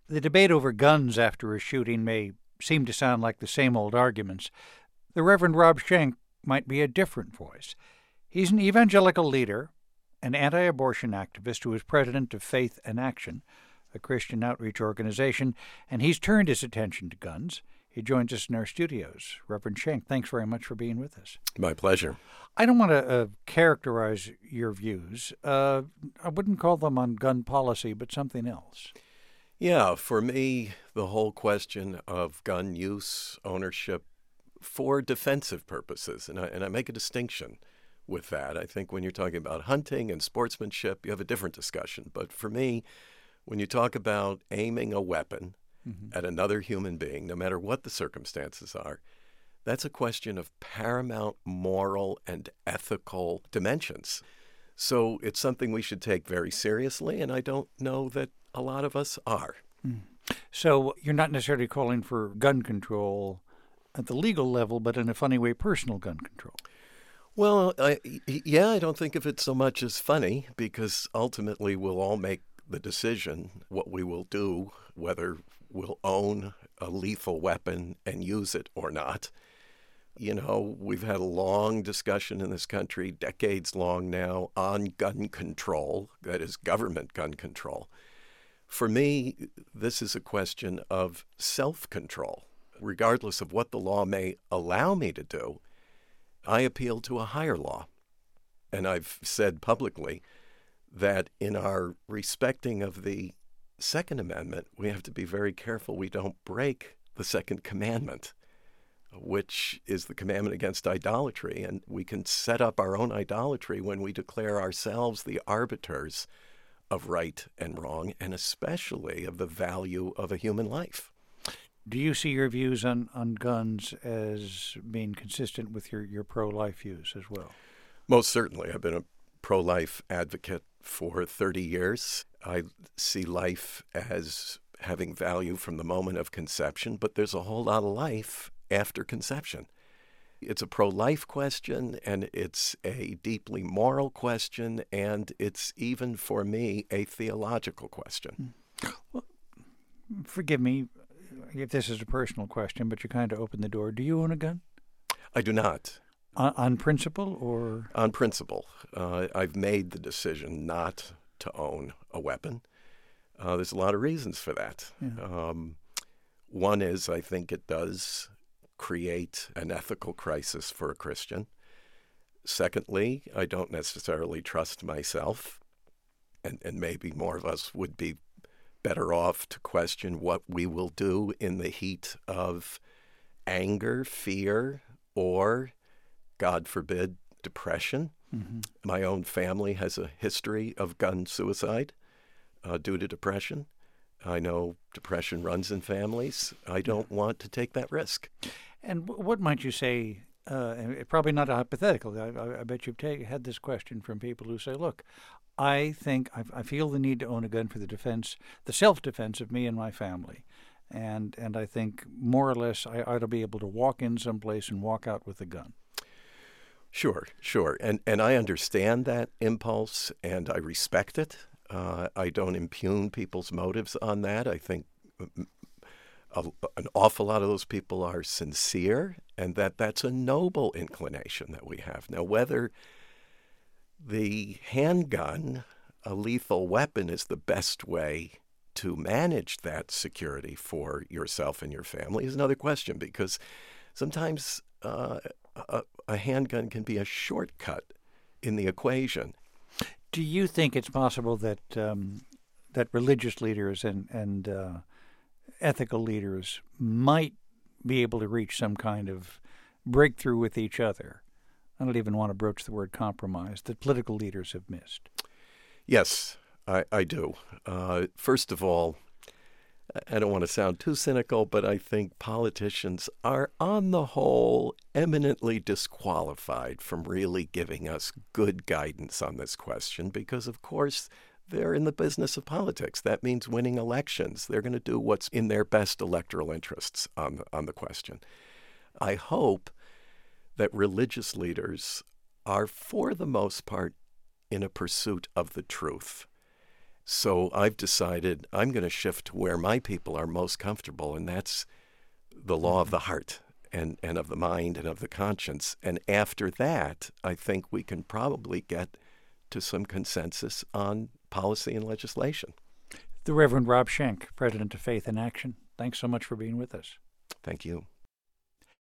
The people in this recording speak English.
The debate over guns after a shooting may seem to sound like the same old arguments. The Reverend Rob Schenck might be a different voice. He's an evangelical leader, an anti-abortion activist who is president of Faith and Action, a Christian outreach organization, and he's turned his attention to guns. He joins us in our studios. Reverend Schenck, thanks very much for being with us. My pleasure. I don't want to characterize your views. I wouldn't call them on gun policy, but something else. Yeah, for me, the whole question of gun use, ownership, for defensive purposes, and I make a distinction with that. I think when you're talking about hunting and sportsmanship, you have a different discussion. But for me, when you talk about aiming a weapon at another human being, no matter what the circumstances are, that's a question of paramount moral and ethical dimensions. So it's something we should take very seriously, and I don't know that a lot of us are. So you're not necessarily calling for gun control at the legal level, but in a funny way, personal gun control. Well, I don't think of it so much as funny, because ultimately we'll all make the decision what we will do, whether we'll own a lethal weapon and use it or not. You know, we've had a long discussion in this country, decades long now, on gun control, that is government gun control. For me, this is a question of self-control. Regardless of what the law may allow me to do, I appeal to a higher law. And I've said publicly that in our respecting of the Second Amendment, we have to be very careful we don't break the Second Commandment, which is the commandment against idolatry. And we can set up our own idolatry when we declare ourselves the arbiters of right and wrong, and especially of the value of a human life. Do you see your views on guns as being consistent with your pro-life views as well? Most certainly. I've been a pro-life advocate for 30 years. I see life as having value from the moment of conception, but there's a whole lot of life after conception. It's a pro-life question, and it's a deeply moral question, and it's even, for me, a theological question. Well, forgive me if this is a personal question, but you kind of opened the door. Do you own a gun? I do not. On principle or? On principle. I've made the decision not to own a weapon. There's a lot of reasons for that. Yeah. One is I think it does create an ethical crisis for a Christian. Secondly, I don't necessarily trust myself, and maybe more of us would be better off to question what we will do in the heat of anger, fear, or, God forbid, depression. Mm-hmm. My own family has a history of gun suicide due to depression. I know depression runs in families. I don't want to take that risk. And what might you say, probably not a hypothetical, I bet you've had this question from people who say, look, I think I feel the need to own a gun for the defense, the self-defense of me and my family. And I think more or less I ought to be able to walk in someplace and walk out with a gun. Sure. And I understand that impulse, and I respect it. I don't impugn people's motives on that. I think an awful lot of those people are sincere, and that's a noble inclination that we have. Now, whether the handgun, a lethal weapon, is the best way to manage that security for yourself and your family is another question, because sometimes a handgun can be a shortcut in the equation. Do you think it's possible that that religious leaders and ethical leaders might be able to reach some kind of breakthrough with each other? I don't even want to broach the word compromise that political leaders have missed. Yes, I do. First of all, I don't want to sound too cynical, but I think politicians are, on the whole, eminently disqualified from really giving us good guidance on this question because, of course, they're in the business of politics. That means winning elections. They're going to do what's in their best electoral interests on the question. I hope that religious leaders are, for the most part, in a pursuit of the truth. So I've decided I'm going to shift to where my people are most comfortable, and that's the law of the heart and of the mind and of the conscience. And after that, I think we can probably get to some consensus on policy and legislation. The Reverend Rob Schenck, President of Faith in Action, thanks so much for being with us. Thank you.